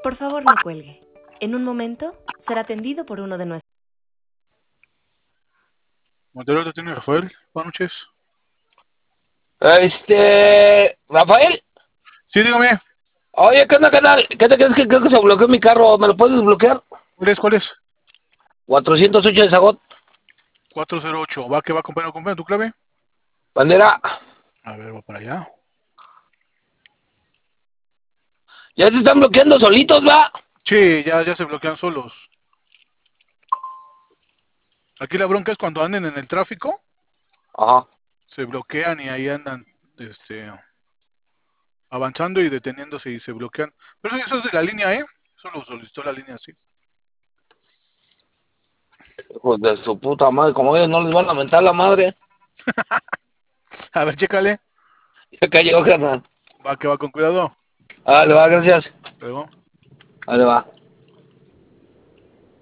Por favor, no cuelgue. En un momento será atendido por uno de nuestros. Montero te tiene Rafael. Buenas noches. Rafael, Sí, dígame. oye, ¿qué onda, canal? ¿Qué te crees que creo que se bloqueó mi carro? ¿Me lo puedes desbloquear? ¿Cuál es? ¿Cuál es? 408 de Zagot, 408. ¿Va que va, compañero? ¿Compañero tu clave? bandera. A ver, va para allá. Ya se están bloqueando solitos, va. Sí, ya se bloquean solos. Aquí la bronca es cuando anden en el tráfico, Ajá. se bloquean y ahí andan, avanzando y deteniéndose y se bloquean. Pero eso es de la línea, ¿eh? Eso lo solicitó la línea, sí. Hijos de su puta madre, como ellos no les van a mentar la madre. A ver, chécale. Ya cayó, carnal. Va que va con cuidado. Ah, le va, gracias. Luego. Ahí le va.